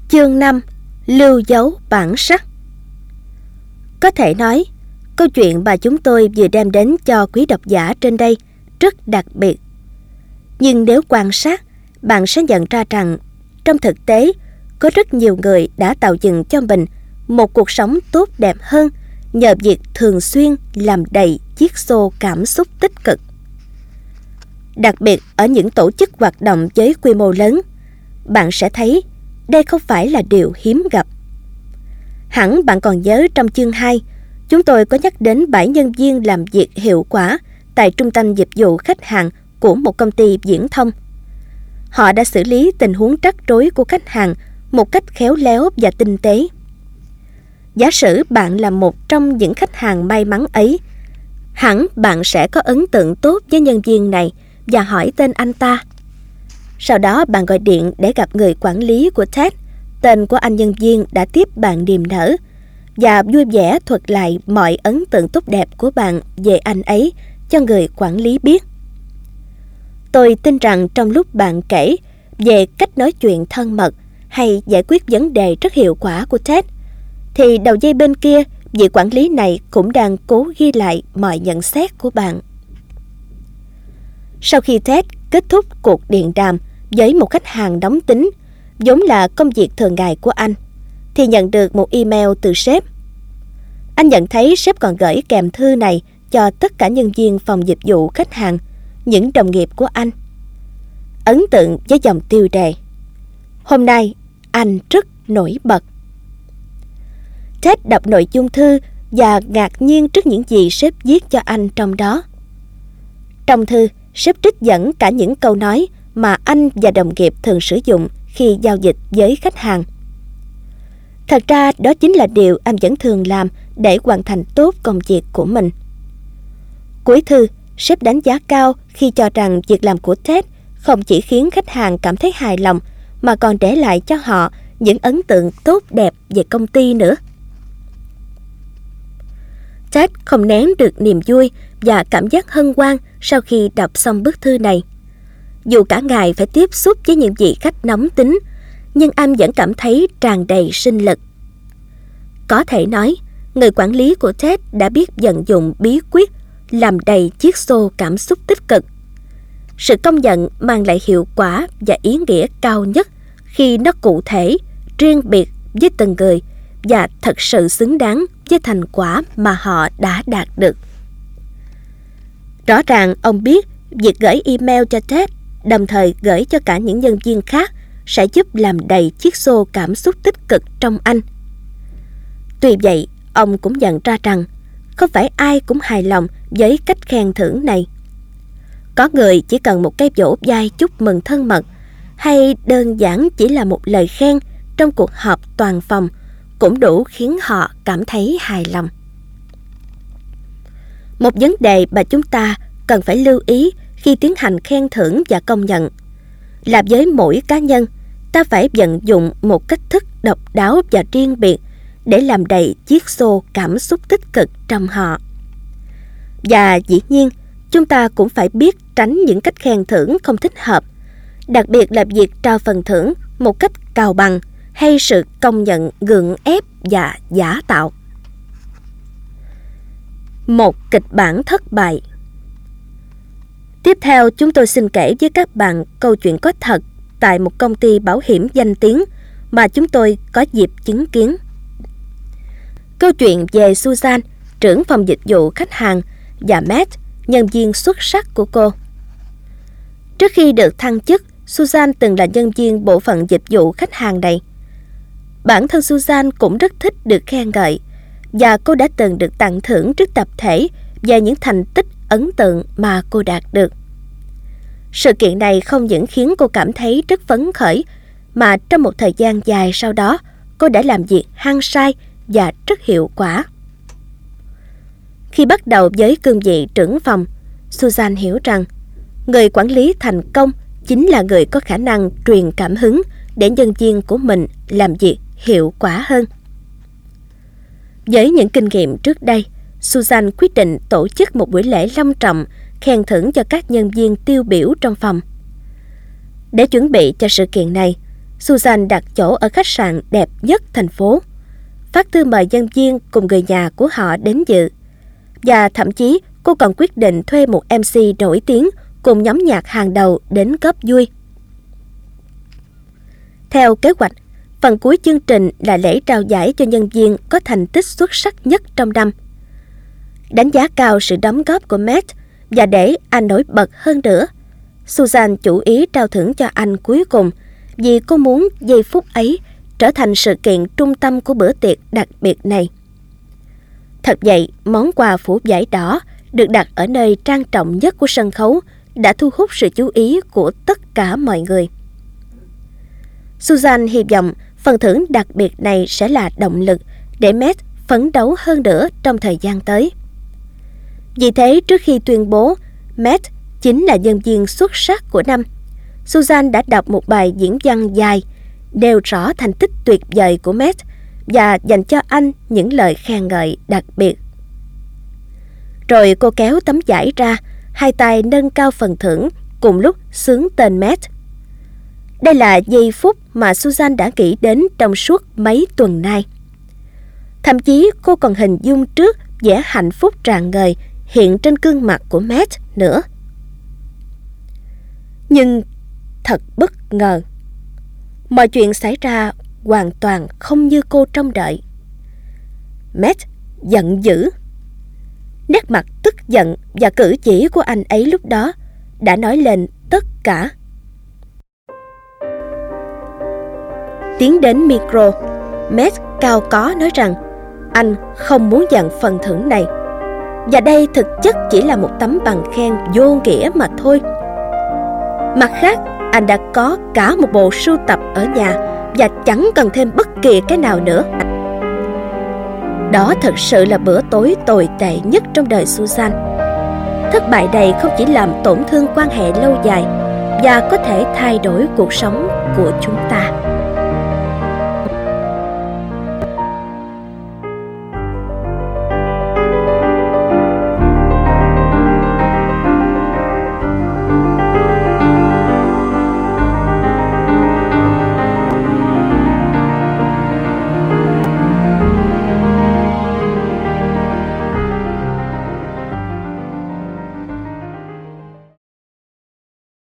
Chương 5. Lưu dấu bản sắc. Có thể nói, câu chuyện mà chúng tôi vừa đem đến cho quý độc giả trên đây rất đặc biệt. Nhưng nếu quan sát, bạn sẽ nhận ra rằng trong thực tế, có rất nhiều người đã tạo dựng cho mình một cuộc sống tốt đẹp hơn nhờ việc thường xuyên làm đầy chiếc xô cảm xúc tích cực. Đặc biệt ở những tổ chức hoạt động với quy mô lớn, bạn sẽ thấy đây không phải là điều hiếm gặp. Hẳn bạn còn nhớ trong chương 2, chúng tôi có nhắc đến 7 nhân viên làm việc hiệu quả tại trung tâm dịch vụ khách hàng của một công ty viễn thông. Họ đã xử lý tình huống rắc rối của khách hàng một cách khéo léo và tinh tế. Giả sử bạn là một trong những khách hàng may mắn ấy, hẳn bạn sẽ có ấn tượng tốt với nhân viên này và hỏi tên anh ta. Sau đó bạn gọi điện để gặp người quản lý của Ted, tên của anh nhân viên đã tiếp bạn niềm nở, và vui vẻ thuật lại mọi ấn tượng tốt đẹp của bạn về anh ấy cho người quản lý biết. Tôi tin rằng trong lúc bạn kể về cách nói chuyện thân mật hay giải quyết vấn đề rất hiệu quả của Ted, thì đầu dây bên kia, vị quản lý này cũng đang cố ghi lại mọi nhận xét của bạn. Sau khi Ted kết thúc cuộc điện đàm với một khách hàng nóng tính, vốn là công việc thường ngày của anh, thì nhận được một email từ sếp. Anh nhận thấy sếp còn gửi kèm thư này cho tất cả nhân viên phòng dịch vụ khách hàng, những đồng nghiệp của anh. Ấn tượng với dòng tiêu đề: hôm nay anh rất nổi bật. Ted đọc nội dung thư và ngạc nhiên trước những gì sếp viết cho anh trong đó. Trong thư, sếp trích dẫn cả những câu nói mà anh và đồng nghiệp thường sử dụng khi giao dịch với khách hàng. Thật ra đó chính là điều anh vẫn thường làm để hoàn thành tốt công việc của mình. Cuối thư, sếp đánh giá cao khi cho rằng việc làm của Ted không chỉ khiến khách hàng cảm thấy hài lòng mà còn để lại cho họ những ấn tượng tốt đẹp về công ty nữa. Ted không nén được niềm vui và cảm giác hân hoan sau khi đọc xong bức thư này. Dù cả ngày phải tiếp xúc với những vị khách nóng tính, nhưng anh vẫn cảm thấy tràn đầy sinh lực. Có thể nói, người quản lý của Ted đã biết vận dụng bí quyết làm đầy chiếc xô cảm xúc tích cực. Sự công nhận mang lại hiệu quả và ý nghĩa cao nhất khi nó cụ thể, riêng biệt với từng người và thật sự xứng đáng với thành quả mà họ đã đạt được. Rõ ràng ông biết việc gửi email cho Ted, đồng thời gửi cho cả những nhân viên khác, sẽ giúp làm đầy chiếc xô cảm xúc tích cực trong anh. Tuy vậy, ông cũng nhận ra rằng không phải ai cũng hài lòng với cách khen thưởng này. Có người chỉ cần một cái vỗ vai chúc mừng thân mật, hay đơn giản chỉ là một lời khen trong cuộc họp toàn phòng cũng đủ khiến họ cảm thấy hài lòng. Một vấn đề mà chúng ta cần phải lưu ý khi tiến hành khen thưởng và công nhận là với mỗi cá nhân, ta phải vận dụng một cách thức độc đáo và riêng biệt để làm đầy chiếc xô cảm xúc tích cực trong họ. Và dĩ nhiên, chúng ta cũng phải biết tránh những cách khen thưởng không thích hợp, đặc biệt là việc trao phần thưởng một cách cào bằng hay sự công nhận gượng ép và giả tạo. Một kịch bản thất bại. Tiếp theo, chúng tôi xin kể với các bạn câu chuyện có thật tại một công ty bảo hiểm danh tiếng mà chúng tôi có dịp chứng kiến. Câu chuyện về Susan, trưởng phòng dịch vụ khách hàng, và Matt, nhân viên xuất sắc của cô. Trước khi được thăng chức, Susan từng là nhân viên bộ phận dịch vụ khách hàng này. Bản thân Susan cũng rất thích được khen ngợi, và cô đã từng được tặng thưởng trước tập thể về những thành tích ấn tượng mà cô đạt được. Sự kiện này không những khiến cô cảm thấy rất phấn khởi, mà trong một thời gian dài sau đó, cô đã làm việc hăng say và rất hiệu quả. Khi bắt đầu với cương vị trưởng phòng, Susan hiểu rằng người quản lý thành công chính là người có khả năng truyền cảm hứng để nhân viên của mình làm việc hiệu quả hơn. Với những kinh nghiệm trước đây, Susan quyết định tổ chức một buổi lễ long trọng khen thưởng cho các nhân viên tiêu biểu trong phòng. Để chuẩn bị cho sự kiện này, Susan đặt chỗ ở khách sạn đẹp nhất thành phố, phát thư mời nhân viên cùng người nhà của họ đến dự. Và thậm chí cô còn quyết định thuê một MC nổi tiếng cùng nhóm nhạc hàng đầu đến góp vui. Theo kế hoạch, phần cuối chương trình là lễ trao giải cho nhân viên có thành tích xuất sắc nhất trong năm. Đánh giá cao sự đóng góp của Matt và để anh nổi bật hơn nữa, Susan chủ ý trao thưởng cho anh cuối cùng vì cô muốn giây phút ấy trở thành sự kiện trung tâm của bữa tiệc đặc biệt này. Thật vậy, món quà phủ vải đỏ được đặt ở nơi trang trọng nhất của sân khấu đã thu hút sự chú ý của tất cả mọi người. Susan hy vọng phần thưởng đặc biệt này sẽ là động lực để Matt phấn đấu hơn nữa trong thời gian tới. Vì thế, trước khi tuyên bố Matt chính là nhân viên xuất sắc của năm, Susan đã đọc một bài diễn văn dài nêu rõ thành tích tuyệt vời của Matt và dành cho anh những lời khen ngợi đặc biệt. Rồi cô kéo tấm vải ra, hai tay nâng cao phần thưởng, cùng lúc xướng tên Matt. Đây là giây phút mà Susan đã nghĩ đến trong suốt mấy tuần nay. Thậm chí cô còn hình dung trước vẻ hạnh phúc tràn ngời hiện trên gương mặt của Matt nữa. Nhưng thật bất ngờ, mọi chuyện xảy ra hoàn toàn không như cô trông đợi. Matt giận dữ. Nét mặt tức giận và cử chỉ của anh ấy lúc đó đã nói lên tất cả. Tiến đến micro, Matt cao có nói rằng anh không muốn nhận phần thưởng này, và đây thực chất chỉ là một tấm bằng khen vô nghĩa mà thôi. Mặt khác, anh đã có cả một bộ sưu tập ở nhà và chẳng cần thêm bất kỳ cái nào nữa. Đó thật sự là bữa tối tồi tệ nhất trong đời Susan. Thất bại này không chỉ làm tổn thương quan hệ lâu dài và có thể thay đổi cuộc sống của chúng ta.